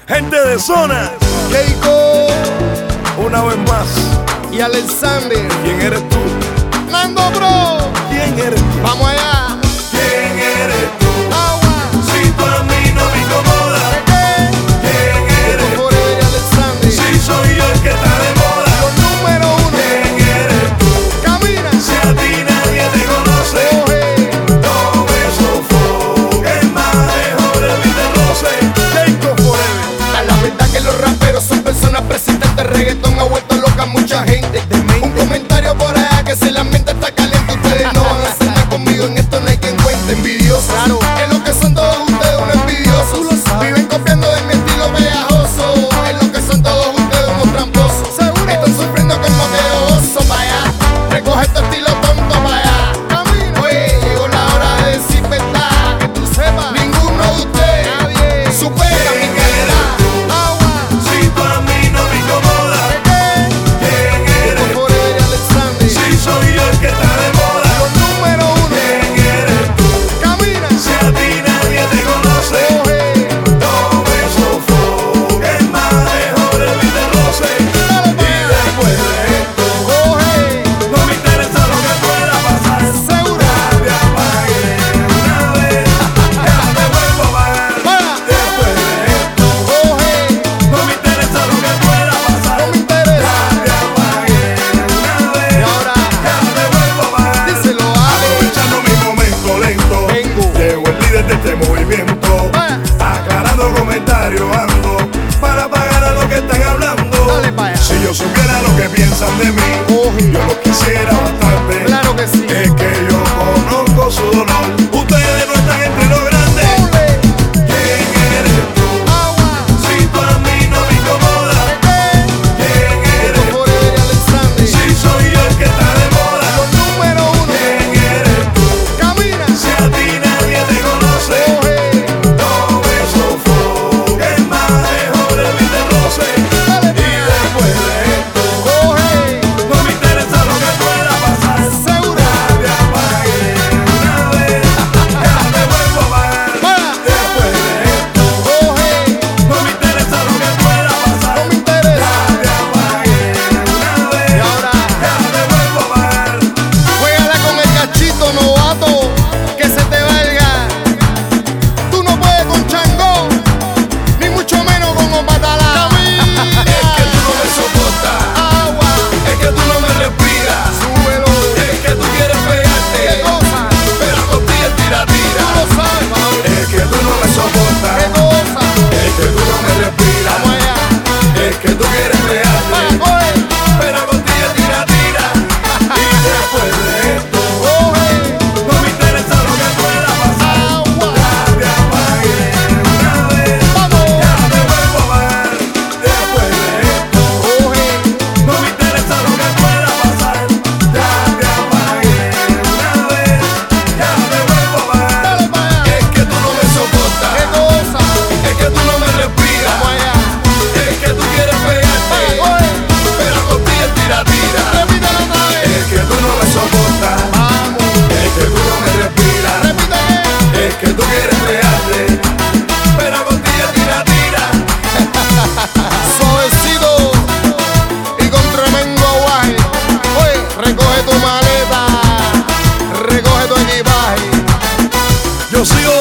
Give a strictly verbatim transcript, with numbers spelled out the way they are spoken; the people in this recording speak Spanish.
Gente de zona, Keiko una vez más. y Alexander. ¿Quién eres tú? Nando Bro, ¿Quién eres tú? vamos allá. ¿Quién eres tú? Agua. Si tú a mí no me incomodas. ¿Qué? ¿Quién eres tú? Forever y Alexander. Si soy yo el que está de moda. Los número uno. ¿Quién eres tú? Camina. Si a ti nadie te conoce. Coge. No me sofoques más, mejor evita el roce. Keiko Forever. A la verdad que los raperos son personas presentes. Reggaetón ha vuelto loca a mucha gente. Un comentario por allá que si la mente está caliente. Ustedes no van a hacer nada conmigo. En esto no hay quien cuente. Envidiosos. Claro. Es lo que son todos ustedes, unos envidiosos. Tú lo sabes. Viven copiando de mi estilo pegajoso. Es lo que son todos ustedes, unos tramposos. Seguro. Están sufriendo con lo que yo gozo. Pa' allá. Recoge tu estilo tonto pa' allá. Oye, llegó la hora de decir verdad. Que tú sepas. Ninguno de ustedes nadie supera mi calidad. Agua. Si tú a mí no me incomodas. ¿Quién eres tú? Forever y Alexander. Si soy yo el que está de moda. Los número uno. ¿Quién eres tú? Camina. Si a ti nadie te conoce. Coge. No me sofoques más, mejor evita el roce. Dale pa' Y allá. después de esto, Coge. no me interesa lo que pueda pasar. Seguro. Ya te apagué una vez, ya te vuelvo a pagar. Para. Después de esto, Coge. no me interesa lo que pueda pasar. No me interesa. Ya te apagué una vez, Y ahora. ya te vuelvo a pagar. Díselo, Ale. Aprovechando mi momento lento, Vengo. llego el líder de este movimiento, Vaya. aclarando comentarios ando para pagar a lo que están hablando. Dale pa' allá. Si yo supiera lo que piensan de mí, Coge. yo lo quisiera bastante. Claro que sí. Es que yo conozco su dolor. Ustedes no están entre los grandes. Ole. ¿Quién eres tú? Agua. Si tú a mí no me incomodas. ¿Quién eres tú? Forever y Alexander. Si soy yo el que está de moda. Los número uno. ¿Quién eres tú? Camina. Si a ti nadie te conoce. Coge. No me sofoques más, mejor evita el roce. Dale Y pa' allá. después de esto, Coge. no me interesa lo que pueda pasar. Seguro. Ya te apagué una vez, ya te vuelvo a pagar. Para. Después de esto, Coge. no me interesa lo que pueda pasar. No me interesa. Ya te apagué una vez, Y ahora. ya te vuelvo a pagar. Juégala con el cachito, novato, que se te valga. Tú no puedes con Changó, ni mucho menos con Opatalá. Es que tú no me soportas, Agua, es que tú no me respiras, súbelo. es que tú quieres ¿Qué pegarte, cosa? pero contigo es tira tira. Tú lo sabes, Pablo. Es que tú no me ¿Qué soportas, cosa? es que tú no me respiras, Vamos allá. es que tú quieres Para, pegarte, coge, pero contigo es tira tira. Y después de esto, coge. no me interesa lo que pueda pasar. Agua, Ya te apagué una vez, vamos. ya te vuelvo a pagar. Después de esto, Coge, no me interesa lo que pueda pasar. Ya te apagué una vez, ya te vuelvo a pagar. dale para allá. Es que tú no me soportas, ¿Qué cosa? es que tú no me respiras, Vamos allá. es que tú quieres Para, pegarte, coge. pero contigo es tira tira. Repítelo otra vez. Es que tú no me soportas, Vamos. es que tú no me respiras, Repítelo. es que tú quieres pegarte, pero contigo es tira tira. Suavecito y con tremendo aguaje. Oye, recoge tu maleta, recoge tu equipaje. Yo sigo